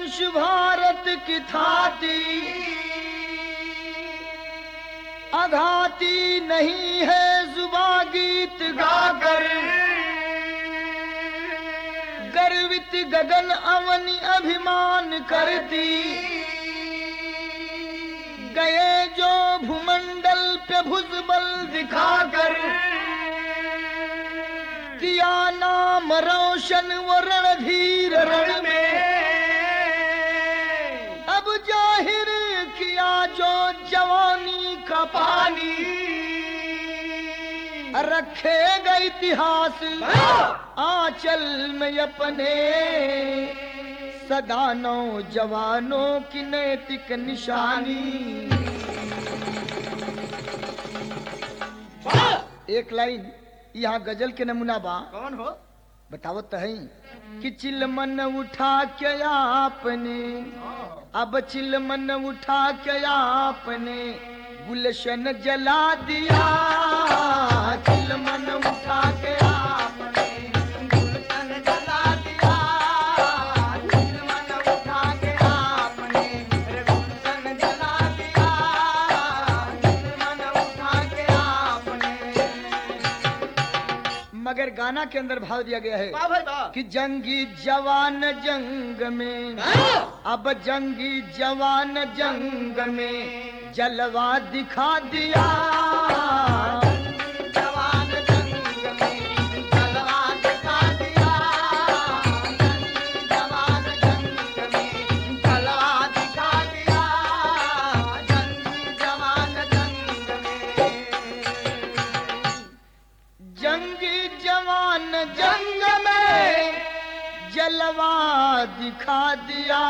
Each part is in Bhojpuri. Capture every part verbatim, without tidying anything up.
वंश भारत की थाती, आघाती नहीं है जुबा गीत गाकर, गर्वित गगन अवनि अभिमान करती, गए जो भूमंडल पे भुजबल दिखाकर, किया नाम रोशन वो रणधीर रण में, अब जाहिर किया जो जवानी का पानी, रखेगा इतिहास आंचल में अपने, सदा नौजवानों की नैतिक निशानी। एक लाइन यहाँ गजल के नमूना बा। कौन हो? बताओ तही कि चिलमन उठा के आपने, अब चिलमन उठा के आपने गुलशन जला दिया, चिलमन उठा के आपने गुलशन जला दिया, चिलमन उठा के आपने गुलशन जला दिया, चिलमन उठा के आपने। मगर गाना के अंदर भाव दिया गया है वाह भाई वाह। कि जंगी जवान जंग में, अब जंगी जवान जंग में जलवा दिखा दिया, जवान जंग में जलवा दिखा दिया, जवान जंग में जलवा दिखा दिया, जवान जंग में, जंगी जवान जंग में जलवा दिखा दिया,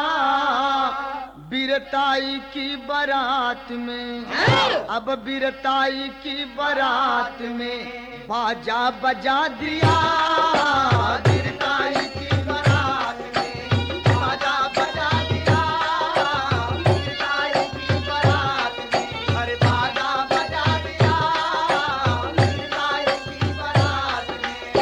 बीरताई की बारात में, अब बीरताई की बारात में बाजा बजा दिया, बीरताई की बारात में बाजा बजा दिया, बीरताई की बारात में अरे बाजा बजा दिया, बीरताई की बारात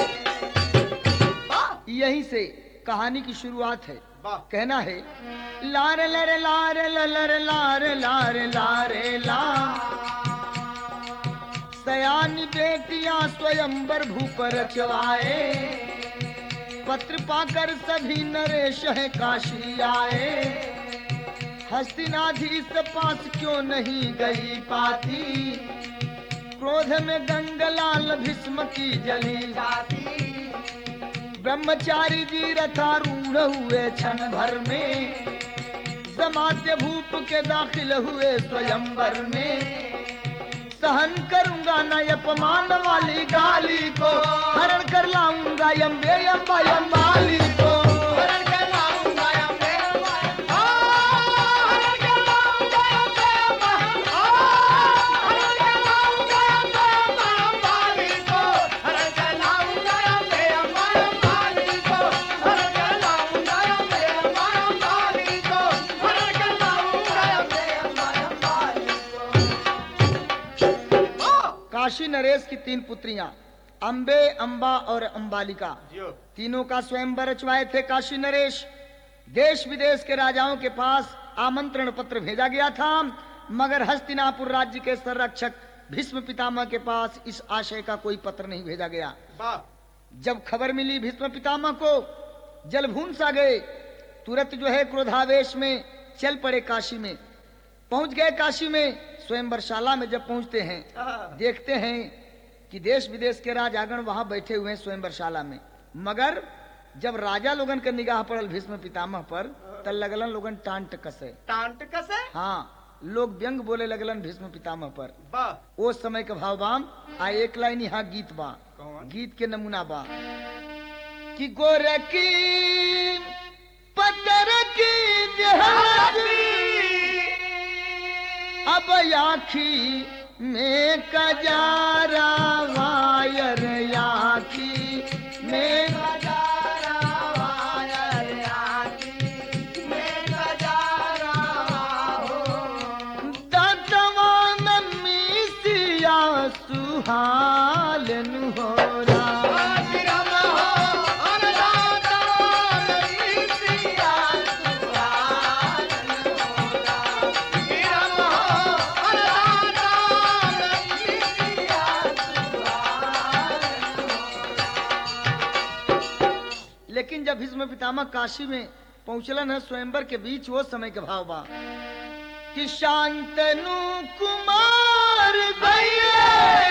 में। यहीं से कहानी की शुरुआत है। कहना है लार लर लार लर लार लार लारे ला, सयानी बेटियां स्वयंवर भूप रचवाए, पत्र पाकर सभी नरेश है काशी आए, हस्तिनाधीश पास क्यों नहीं गई पाती, क्रोध में गंगलाल भीष्म की जली जाती, ब्रह्मचारी जी रथारूढ़ हुए क्षण भर में, समाध्य भूप के दाखिल हुए स्वयंवर में, सहन करूंगा न अपमान वाली गाली को, हरण कर लाऊंगा यम्बे यम्बा यम्बाली को, हरण कर लाऊंगा यम्बे यम्बा यम्बा, हरण कर लाऊंगा यम्बे यम्बा, हरण कर लाऊंगा यम्बे यम्बा यम्बाली को, हरण कर लाऊंगा यम्बे यम्बा यम्बाली को, हरण कर लाऊंगा यम्बे यम्बा यम्बाली को, हरण कर लाऊंगा यम्बे यम्बा यम्बाली को। काशी नरेश की तीन पुत्रियां अम्बे, अम्बा और अम्बालिका, तीनों का स्वयंवर रचवाए थे काशी नरेश। देश विदेश के राजाओं के पास आमंत्रण पत्र भेजा गया था, मगर हस्तिनापुर राज्य के संरक्षक भीष्म पितामह के पास इस आशय का कोई पत्र नहीं भेजा गया। जब खबर मिली भीष्म पितामह को, जलभून सा गए, तुरंत जो है क्रोधावेश में चल पड़े काशी में। पहुंच गए काशी में, स्वयंवरशाला में जब पहुंचते हैं, देखते हैं कि देश विदेश के राजागण वहां बैठे हुए हैं स्वयंवरशाला में, मगर जब राजा लोगन के निगाह पड़ल भीष्म पितामह पर, तब लगलन लोगन टांट कसे। टांट कसे? हाँ, लोग व्यंग बोले लगलन भीष्म पितामह पर। वो समय का भाव बाम आ एक लाइन यहाँ गीत बा, गीत के नमूना बा कि गोरकी पतर की अब आखी में कजारा वायर, आखी में कजारा वायर, आखी में कजारा हो, दतवा में मीसिया सुहालन हो रहा, हो और दतवा में मीसिया सुहालन लेकिन जब भीष्म पितामह काशी में पहुंचलन है स्वयंवर के बीच, वो समय के भाव बा कि शांतनु कुमार गए,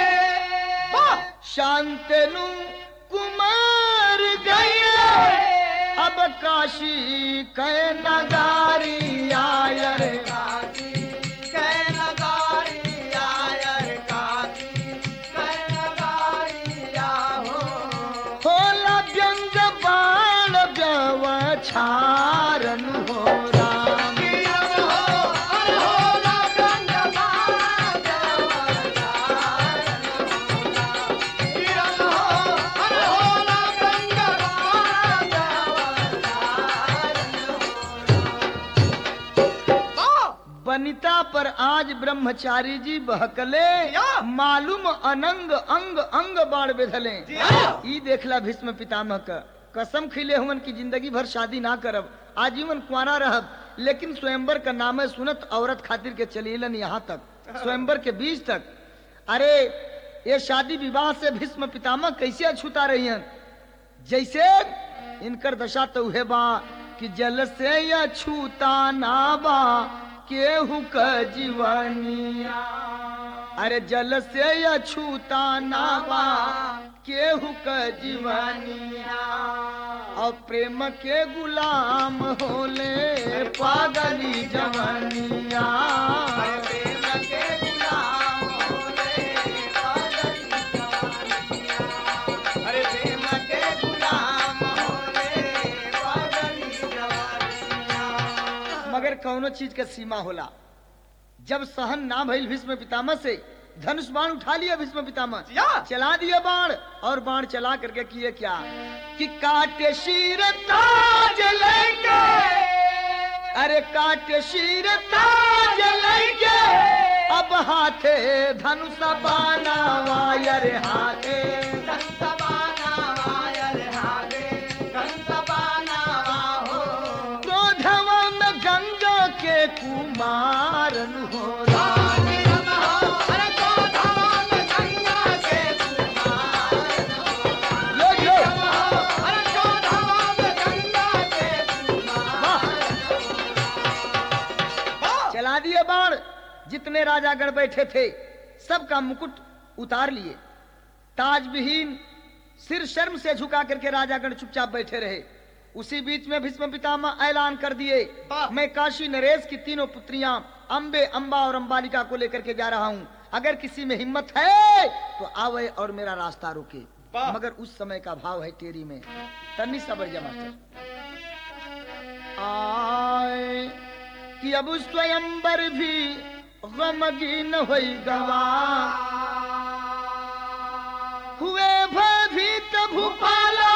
शांतनु कुमार गए, अब काशी कै नगारी आयर, काशी कै नगारी आयर, काशी कै नगारी आहो, होला व्यंग बाण व्यवछारन हो राम, वनिता पर आज ब्रह्मचारी जी बहकले, मालूम अनंग अंग अंग बाण बेधले। ई देखला भीष्म पितामह का कसम खिले हुवन की जिंदगी भर शादी ना करब, आजीवन कुंवारा रहब, लेकिन स्वयंवर का नाम है सुनत औरत खातिर के चलीलन यहाँ तक स्वयंवर के बीच तक। अरे ये शादी विवाह से भीष्म पितामह कैसे अछूता रही हैं, जैसे इनकर दशा तो उहे बा कि जल से अछूता ना बा केहू का जीवनिया, अरे जल से अछूता ना बा केहू का जीवनिया, और प्रेम के गुलाम होले पागली जवनिया, प्रेम के गुलाम होले पागली जवनिया, अरे प्रेम के गुलाम होले पागली जवनिया। मगर कौनो चीज का सीमा होला, जब सहन ना भइल भीष्म पितामह से, धनुष बाण उठा लिया भीष्म पितामह, चला दिया बाण, और बाण चला करके किए क्या कि काटे शीर ताज लेके, अरे काटे शीर ताज लेके, अब हाथे धनुष बाना वायर, हाथे धनुष बाना वायर, हाथे धनुष बाना वाहो, क्रोधवा में गंगा के कुमारन हो राम, अरे क्रोधवा में गंगा के कुमारन हो, लो लो, अरे क्रोधवा में गंगा के कुमारन हो। चला दिए बाण, जितने राजागण बैठे थे सबका मुकुट उतार लिए, ताज विहीन सिर शर्म से झुका करके राजागण चुपचाप बैठे रहे। उसी बीच में भीष्म पितामह ऐलान कर दिए, मैं काशी नरेश की तीनों पुत्रियां अंबे, अंबा और अंबालिका को लेकर के जा रहा हूँ, अगर किसी में हिम्मत है तो आवे और मेरा रास्ता रोके। मगर उस समय का भाव है टेरी में, तन्नी सबर जा मास्टर आए कि अब स्वयंवर भी गमगीन होई गवा, हुए भयभीत भूपाला,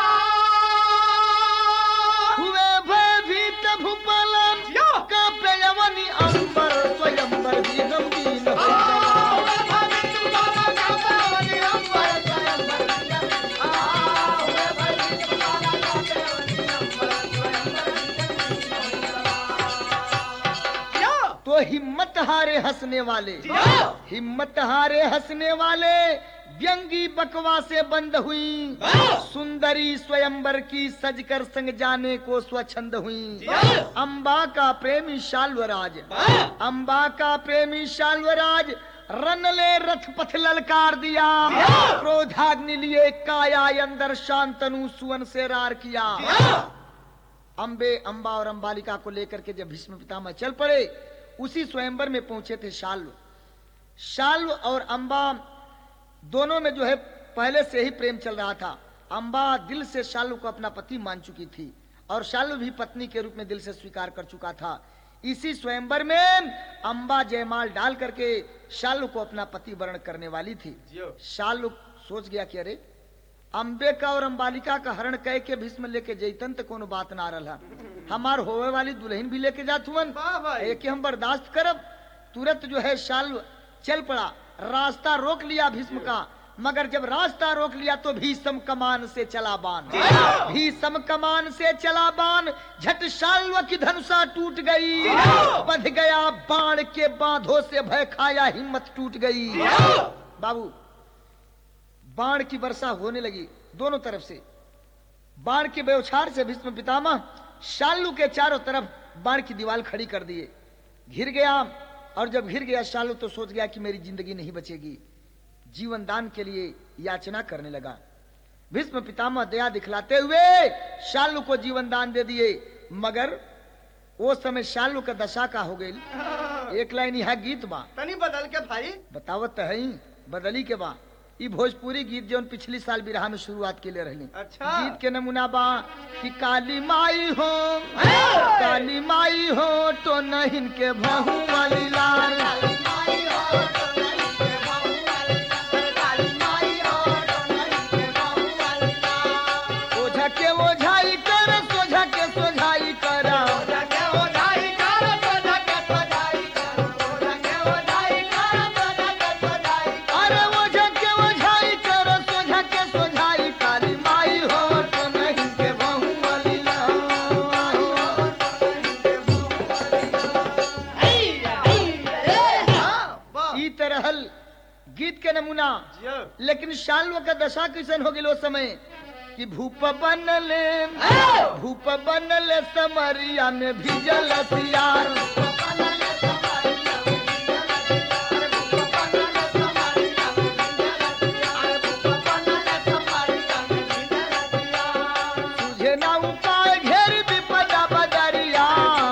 हुए भयभीत भूपाला, कांपे यवनी अंबर, स्वयंवर भी गमगीन होई गवा, तो हिम्मत हारे हंसने वाले, हिम्मत हारे हंसने वाले, व्यंगी बकवा से बंद हुई, सुंदरी स्वयंवर की सजकर संग जाने को स्वच्छंद हुई। अंबा का प्रेमी शाल्वराज, अंबा का प्रेमी शाल्वराज रन ले रथ पथ ललकार दिया, क्रोधाग्नि लिए काया अंदर शांतनु सुवन से रार किया। अंबे, अंबा और अंबालिका को लेकर के जब भीष्म पितामह चल पड़े, उसी स्वयंवर में पहुंचे थे शाल्व। शाल्व और अंबा दोनों में जो है पहले से ही प्रेम चल रहा था। अंबा दिल से शाल्व को अपना पति मान चुकी थी और शाल्व भी पत्नी के रूप में दिल से स्वीकार कर चुका था। इसी स्वयंवर में अंबा जयमाल डाल करके शाल्व को अपना पति वर्ण करने वाली थी। शाल्व सोच गया कि अरे अंबे का और अंबालिका का हरण कह के भीष्म लेके जैतन तो कोनो बात ना रहा, हमार होवे वाली दुल्हन भी लेके जात हुवन, एक हम बर्दाश्त करब। तुरंत जो है शाल्व चल पड़ा, रास्ता रोक लिया भीष्म का, मगर जब रास्ता रोक लिया तो भीष्म कमान से चला बाण, भीष्म कमान से चला बाण, झट शाल्व की धनुषा टूट गई, बंध गया बाण के बांधों से भय खाया, हिम्मत टूट गई। बाबू बाण की वर्षा होने लगी दोनों तरफ से, बाण के बौछार से भीष्म पितामह शाल्लू के चारों तरफ बाण की दीवार खड़ी कर दिए। घिर गया, और जब घिर गया शाल्लू तो सोच गया कि मेरी जिंदगी नहीं बचेगी, जीवन दान के लिए याचना करने लगा। भीष्म पितामह दया दिखलाते हुए शाल्लू को जीवन दान दे दिए, मगर वो समय शाल्लू का दशा का हो गई। एक लाइन यहाँ गीत बा तनी बदल के भाई बतावत है, बदली के बा ई भोजपुरी गीत जो पिछली साल बिरहा में शुरुआत के लिए रहली। अच्छा। गीत के नमूना बा कि काली माई हो काली माई हो तो नहीं के भहू वाली लाल, ओझा के ओझाई कर सोझा के सोझाई करा, गीत के नमूना। लेकिन शाल्व का दशा किसन हो गया समय कि भूप बनले भूप बनले समरिया में भिजल सियार, तुझे ना उपाय घेर विपदा बदरिया,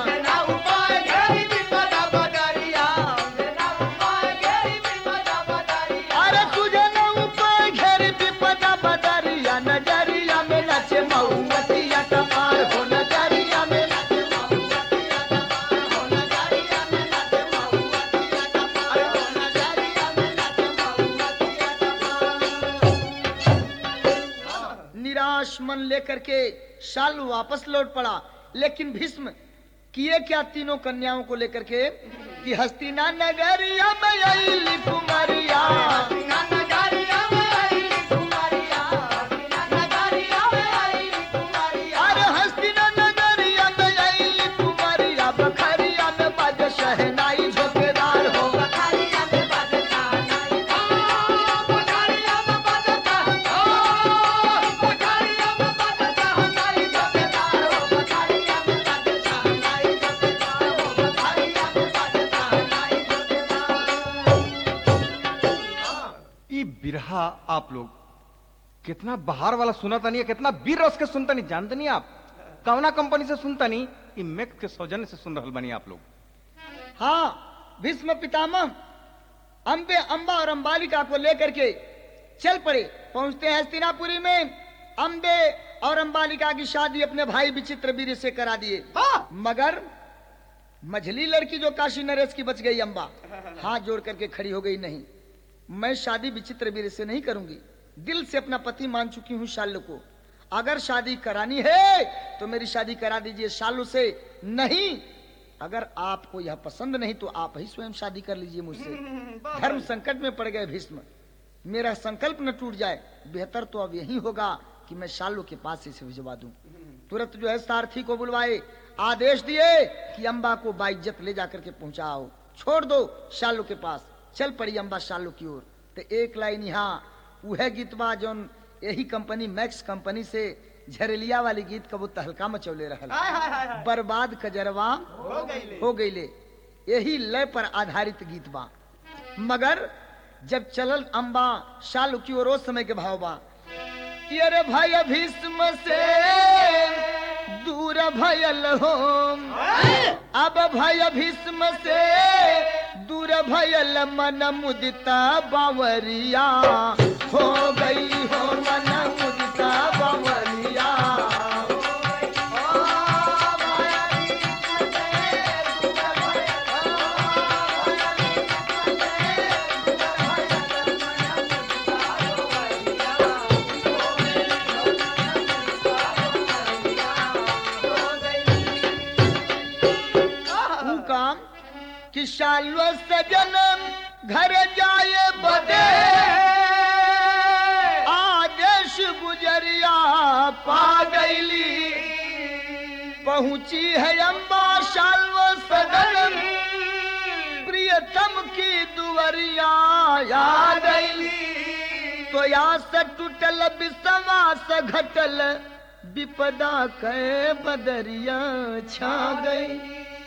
नजरिया में नचे मऊमतिया कमाल हो, नजरिया में नचे मऊमतिया कमाल हो, नजरिया में नचे मऊमतिया कमाल हो, नजरिया में नचे मऊमतिया कमाल। निराश मन लेकर के शाल्व वापस लौट पड़ा। लेकिन भीष्म किए क्या तीनों कन्याओं को लेकर के कि हस्तिना नगरिया में आईली कुमारिया, शहनाई झोकेदार हो, बखारिया में बजता नहीं, बखारिया में बजता बखारिया में बजता नहीं झोकेदार हो, बखारिया में बजता नहीं झोकेदार हो, बखारिया में बजता नहीं झोकेदार। ये बिरहा आप लोग कितना बाहर वाला सुना था नहीं, कितना वीर रस के सुनता नहीं, जानते नहीं आप कौना कंपनी से सुनता नहीं, ये मैक्स के सौजन्य से सुन रहल बनी आप लोग। हाँ, भीष्म पितामह अंबे अंबा और अंबालिका को लेकर के चल पड़े। पहुंचते हैं हस्तिनापुरी में। अंबे और अंबालिका की शादी अपने भाई विचित्र वीर से करा दिए। हाँ। मगर मझली लड़की जो काशी नरेश की बच गई अंबा, हाथ जोड़ करके खड़ी हो गई, नहीं मैं शादी विचित्र वीर से नहीं करूंगी, दिल से अपना पति मान चुकी हूँ शाल्व को, अगर शादी करानी है तो मेरी शादी करा दीजिए शाल्व से, नहीं अगर आपको यह पसंद नहीं तो आप ही स्वयं शादी कर लीजिए मुझसे। धर्म संकट में पड़ गए भीष्म, मेरा संकल्प न टूट जाए, बेहतर तो अब यही होगा कि मैं शाल्व के पास से भिजवा दूं। तुरंत जो है सारथी को बुलवाए, आदेश दिए कि अंबा को बाइज्जत ले जाकर के पहुंचाओ, छोड़ दो शाल्व के पास। चल पड़ी अंबा शाल्व की ओर। तो एक लाइन यहाँ वह गीतवा जो यही कंपनी मैक्स कंपनी से झरेलिया वाली गीत का वो तहलका मचौले रहल, बर्बाद कजरवा हो गई ले, यही लय पर आधारित गीत बा। मगर जब चलल अंबा शाल्व की ओर समय के भाव बा कि अरे भाई भीष्म से दूर भयल हो, अब भाई भीष्म से दूर भयल मन मुदिता बावरिया हो गई हो, मन मुदिता बावरिया। कि शाल्व सजन घर जाए बदे, आदेश गुजरिया पा गईली, पहुंची है अम्बा शाल्व सजन प्रियतम की दुवरिया आ गईली। तो या से टूटल विश्वास घटल विपदा कै बदरिया छा गई।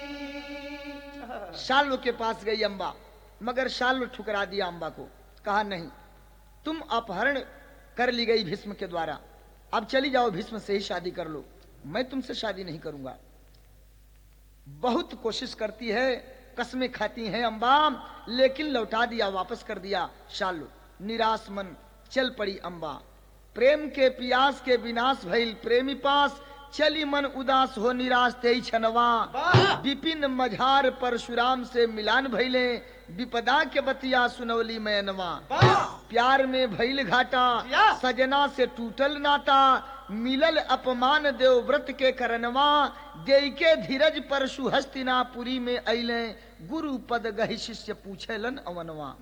शाल्व के पास गई अम्बा, मगर शाल्व ठुकरा दिया अम्बा को। कहा नहीं, तुम अपहरण कर ली गई भीष्म के द्वारा, अब चली जाओ, भीष्म से ही शादी कर लो, मैं तुमसे शादी नहीं करूंगा। बहुत कोशिश करती है, कसमें खाती हैं अम्बा, लेकिन लौटा दिया, वापस कर दिया शाल्व। निराश मन चल पड़ी अम्बा, प्रेम के पियास के विनाश भइल प्रेमी पास, चली मन उदास हो निराश तेई छनवा। विपिन मझार परशुराम से मिलान भइले, विपदा के बतिया सुनौली मैनवा। प्यार में भइल घाटा, सजना से टूटल नाता, मिलल अपमान देवव्रत के करनवा। देई के धीरज परशु हस्तिनापुरी में अइले, गुरु पद गहि शिष्य पूछेलन अवनवा।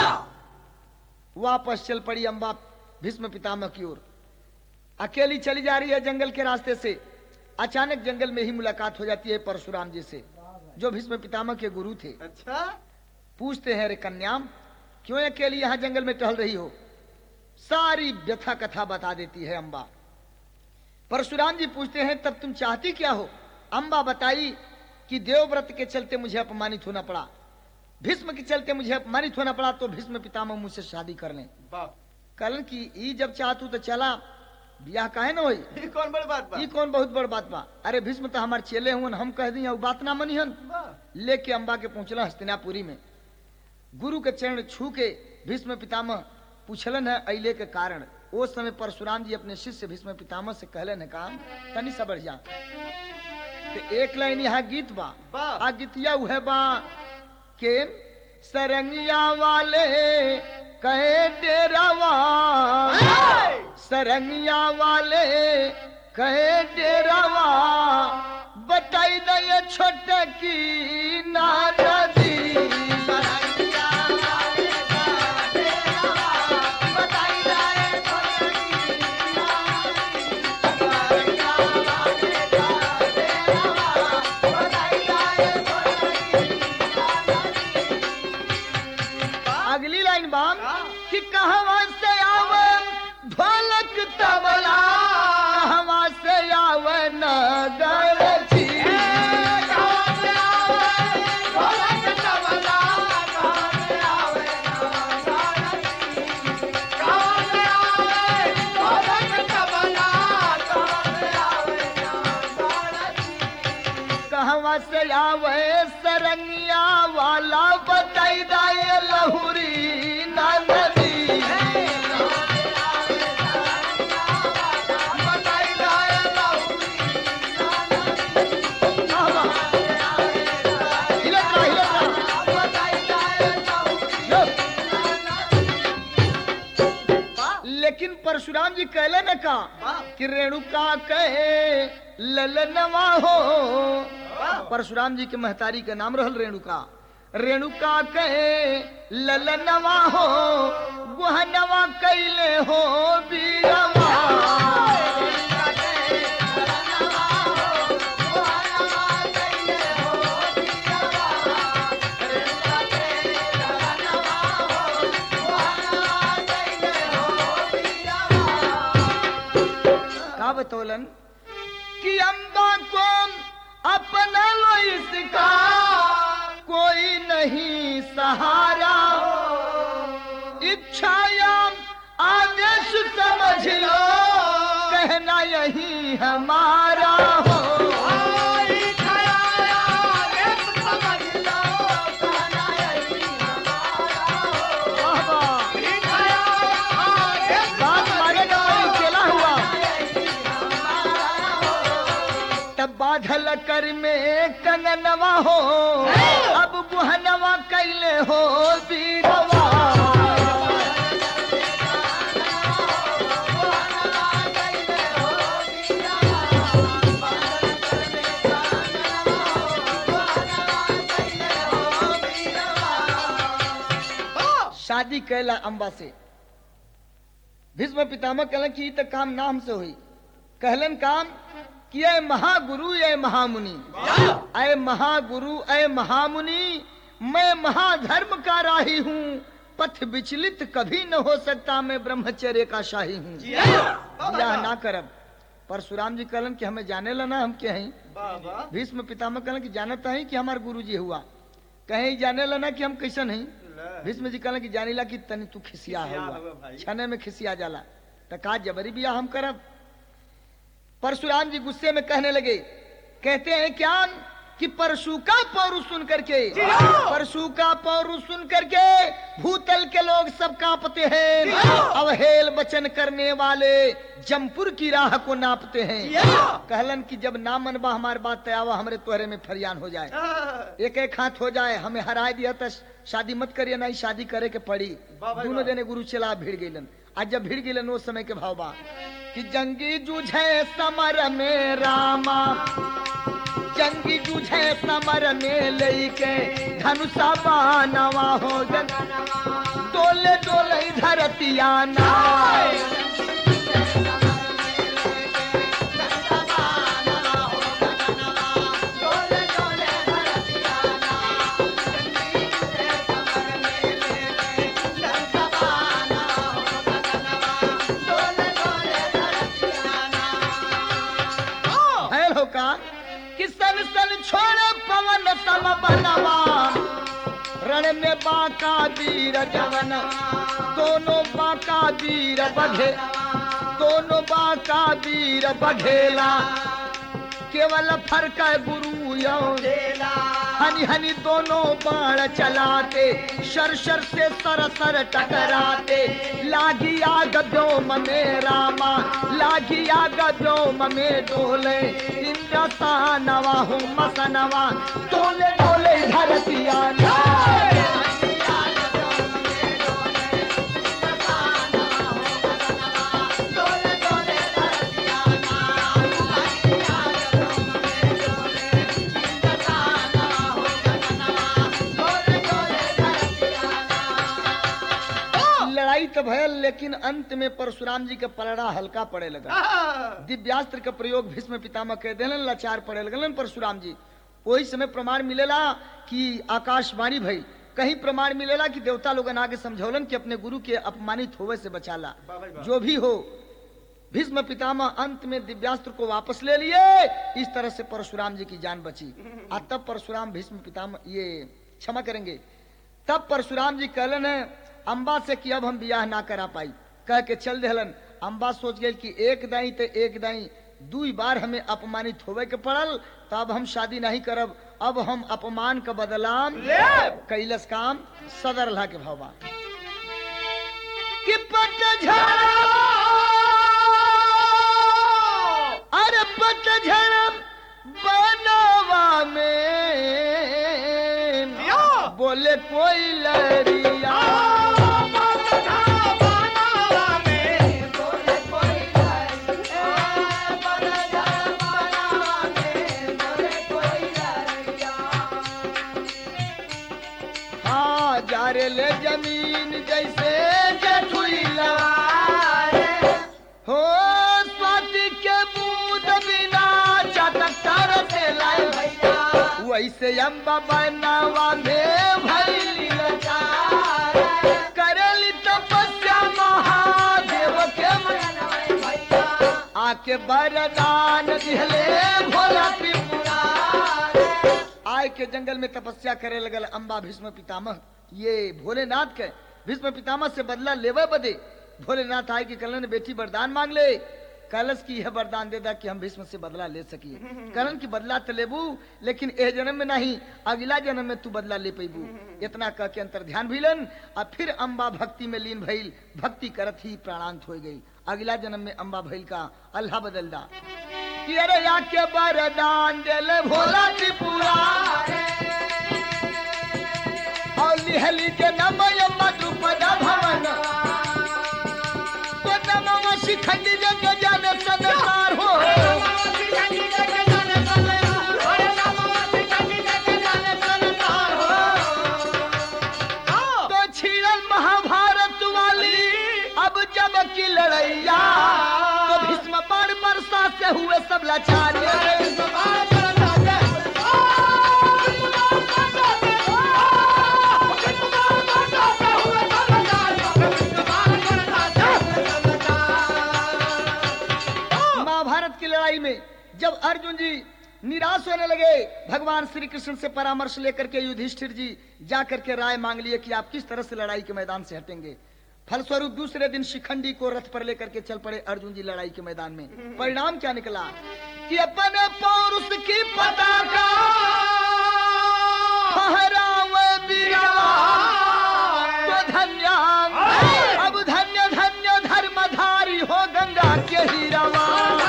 वापस चल पड़ी अम्बा भीष्म पितामह की ओर। अकेली चली जा रही है जंगल के रास्ते से। अचानक जंगल में ही मुलाकात हो जाती है परशुराम जी से, जो भीष्म पितामह के गुरु थे। अच्छा, पूछते हैं, रे कन्याम, क्यों अकेली यहाँ जंगल में टहल रही हो? सारी व्यथा कथा बता देती है अम्बा। परशुराम जी पूछते हैं, तब तुम चाहती क्या हो? अम्बा बताई कि देवव्रत के चलते मुझे अपमानित होना पड़ा, भीष्म के चलते मुझे अपमानित होना पड़ा, तो भीष्म पितामह मुझसे शादी कर लें। कल की ई जब चाहतू तो चला, ब्याह काहे न होई? ये कौन बड़ी बात बा? ई कौन बहुत बड़ बात बा? अरे भीष्म तो हमारे चेले हुन, हम कह दी बात ना मनी हन। लेके अम्बा के पहुंचला हस्तिनापुरी में। गुरु के चरण छू के भीष्म पितामह पूछलन है अइले के कारण। उस समय परशुराम जी अपने शिष्य भीष्म पितामह से कहलन है, काम तनी सबर जा। तो एक लाइन यहाँ गीत बा, आ गीतिया उहे बा के सरंगिया वाले कहे डेरावा, सरंगिया वाले कहे डेरावा, बताई दे छोटे की नाना दी। अगली लाइन बाम कि कहवा से आवे ढोलक तबला, कहवा से आवे नगर छी। कहवा से आवे सरंगिया वाला, बताई दाए लहुरी नदी। लेकिन परशुराम जी कहले न का कि रेणुका कहे ललनवा हो। परशुराम जी के महतारी का नाम रहल रेणुका। रेणुका कहे ललनवा हो, गुहनवा कैले हो बीरवा। का बतौलन कि अम्बा को अपना लो इसका कोई नहीं सहारा, इच्छाया आदेश समझ लो, कहना यही हमारा हो। बाधल कर में कननवा हो, अब बुहनवा कैले हो बीरवा। शादी कैला अम्बा से। भीष्म पितामह कहलन कि तक काम नाम से हुई। कहलन काम कि ऐ महागुरु ऐ महामुनि, ऐ महागुरु ऐ महामुनि, मैं महाधर्म का राही हूँ, पथ विचलित कभी न हो सकता, मैं ब्रह्मचर्य का शाही हूँ। ब्याह ना करब, परशुराम जी कहलन कि हमें जाने ला ना हम के हैं। भीष्म पितामह कहलन कि जानता है कि हमार गुरु जी हुआ, कहीं जाने ला ना कि हम कैसन हैं। भीष्म जी कहलन कि जाने ला कि तनी तू खिसिया हुआ, छने में खिसिया जाला, तो का जबरी बिया हम करब। परशुराम जी गुस्से में कहने लगे, कहते हैं क्या कि परशु का पौरुष सुन करके, परशु का पौरुष सुन करके भूतल के लोग सब कांपते हैं, अवहेल वचन करने वाले जमपुर की राह को नापते हैं। कहलन कि जब ना मनबा हमारी बात तयावा हमरे तोहरे में फरियान हो जाए, एक एक हाथ हो जाए, हमें हरा दिया तो शादी मत करिए, नहीं शादी करे के पड़ी। दोनों जने गुरु चला भिड़ गईलन। आज जब भिड़ गईलन वो समय के भाव बा कि जंगी जूझे समर में रामा, जंगी जूझे समर में लेके धनुषा बानवा हो जन, डोले डोले धरतिया ना, सन सन छोड़ पवन सम बनवा, रण में बाका वीर जवन, दोनों बाका वीर बघे, दोनों बाका वीर बघेला, केवल फर्क गुरु यो, हनी हनी दोनों बाण चलाते, शर शर से सर सर टकराते, लागी आग व्योम में रामा, लागी आग व्योम में डोले, इंद्र सा नवा हूँ मसनवा, डोले डोले धरतिया तो भयल, लेकिन अंत में परशुराम जी का पलड़ा हल्का पड़े लगा। दिव्यास्त्र का प्रयोग भीष्म पितामह कह देलन, लाचार पड़े लगलन परशुराम जी। वही समय प्रमाण मिलेला कि आकाशवाणी भई, कहीं प्रमाण मिलेला कि देवता लोग आगे समझौलन कि अपने गुरु के अपमानित होवे से बचाला। जो भी हो, भीष्म पितामह अंत में दिव्यास्त्र को वापस ले लिए, इस तरह से परशुराम जी की जान बची। और तब परशुराम भीष्म पितामह ये क्षमा करेंगे, तब परशुराम जी कहलन है अम्बा से कि अब हम बियाह ना करा पाई, कह के चल देहलन। अम्बा सोच गई कि एक दाई ते एक दाई दुई बार हमें अपमानित होवे के पड़ल, तब हम शादी नहीं करब, अब हम अपमान का बदलाम कैलस काम। सदर ला के भावा कि पतझड़, अरे पतझड़ बनवा में बोले कोई लरिया, ले जमीन जैसे जठुई लवाए हो, स्वाति के बूंद बिना चटकर से लाए भैया, वैसे अम्बा बनवा में भैली लचार, करली तपस्या महादेव के भैया, आके वरदान दिहले भोला त्रिपुरार। आय के जंगल में तपस्या करे लगल अम्बा भीष्म पितामह, ये भोलेनाथ के भीष्म पितामह से बदला लेवे बदे भोलेनाथ आए कि कलन बेटी वरदान मांग ले, कलश की यह वरदान दे दा कि हम भीष्म से बदला ले सकिए। कलन की बदला तो लेबू, लेकिन ए जन्म में नहीं, अगला जन्म में तू बदला ले पैबू। इतना कह के अंतर ध्यान भइलन, और फिर अम्बा भक्ति में लीन भइल, भक्ति करत ही प्राणांत हो गई। अगला जन्म में अम्बा भइल का अल्लाह बदल दा कि अरे या के वरदान देले भोला त्रिपुरारी, हली के नमय मधुपद भवन, तो नमः शिखंडी जग जन संसार हो, तो छीड़ल महाभारत वाली अब जब की लड़ैया, तो भीष्म बाण बरसा से हुए सब लाचार। लड़ाई में जब अर्जुन जी निराश होने लगे, भगवान श्री कृष्ण से परामर्श लेकर के युधिष्ठिर जी जा करके राय मांग लिए कि आप किस तरह से लड़ाई के मैदान से हटेंगे। फलस्वरूप दूसरे दिन शिखंडी को रथ पर लेकर के चल पड़े अर्जुन जी लड़ाई के मैदान में। परिणाम क्या निकला कि अपने पौरुष की पताका फहरावे बीरवा, तो धन्य अब धन्य धन्य धर्मधारी हो गंगा के हीरावा।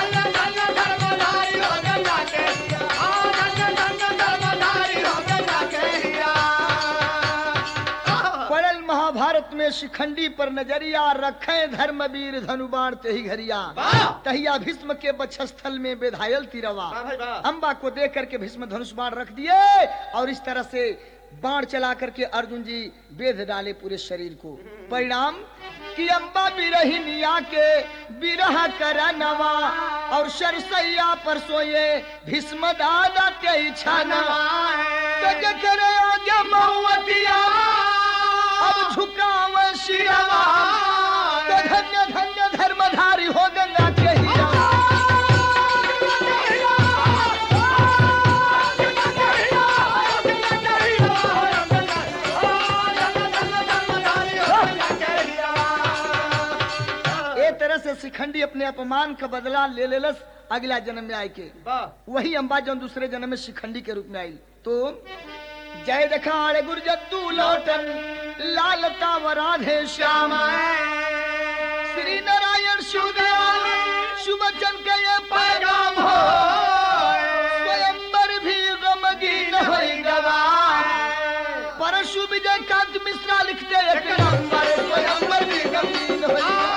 महाभारत में शिखंडी पर नजरिया रखे धर्मवीर धनुबाण तेही घरिया, तहिया भीष्म के बक्षस्थल में बेधायल तिरवा। अंबा को देख करके भीष्म धनुष बाण रख दिए और इस तरह से बाण चला करके अर्जुन जी बेध डाले पूरे शरीर को। परिणाम कि अंबा बिरहिनिया के बिरह करा नवा और सरसैया पर सोए भीष्म दादा ते इच्छा नवा। करे आगे महुवतिया अब झुकाव शिरवा, तो धन्य धन्य धर्मधारी हो गंगा के हीरा। एक तरह से शिखंडी अपने अपमान का बदला ले लेलस अगला जन्म में आए के। वही अंबा जो दूसरे जन्म में शिखंडी के रूप में आई। तो जय दखाड़ गुरजद्दू लौटन लालता व राधे श्याम, श्री नारायण शुभदयाल शुभचन के ये पैगाम हो, स्वयंवर भी गमगीन होई गवा। परशु विजय कांत मिश्रा लिखते एक नंबर, स्वयंवर भी गमगीन होई गवा।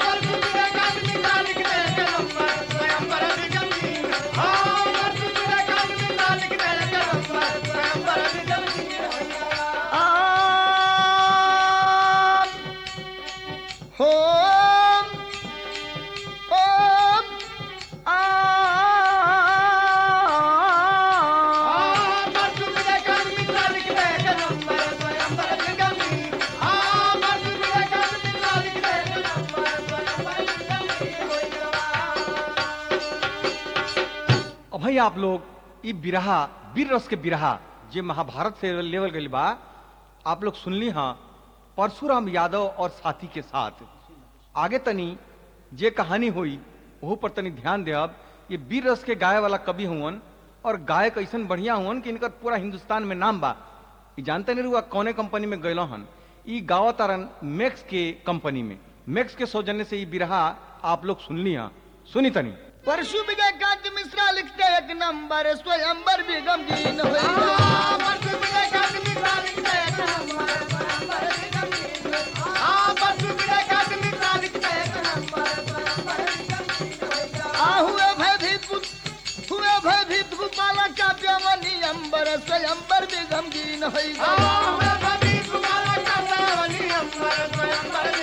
भाई आप लोग ये बिरहा वीर रस के बिरहा जे महाभारत से लेवल गई बा, आप लोग सुन ली। हाँ, परशुराम यादव और साथी के साथ आगे तनी जे कहानी हुई वो पर तनी ध्यान दे। अब ये वीर रस के गाय वाला कवि हुवन और गायक ऐसा बढ़िया हुवन कि इनका पूरा हिंदुस्तान में नाम बा। ये जानते नहीं रुआ कौने कंपनी में गए हन, ये गावा तारन मैक्स के कंपनी में। मैक्स के सौजन्य से ये बिरहा आप लोग सुन ली। हाँ, सुनी तनी। परशु विजय कांत मिश्रा लिखते एक नंबर, स्वयंवर भी गमगीन होई हुए भयभीत हुए भयभीत गोपाला का प्यावनी अंबर, स्वयंवर भी गमगीन होई।